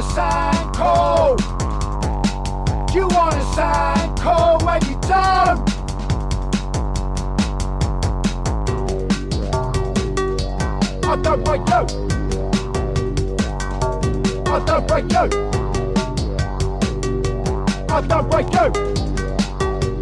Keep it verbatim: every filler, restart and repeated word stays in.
sound cool? Do you wanna sound cool when you don't? I don't break you. I don't break you. I don't break you.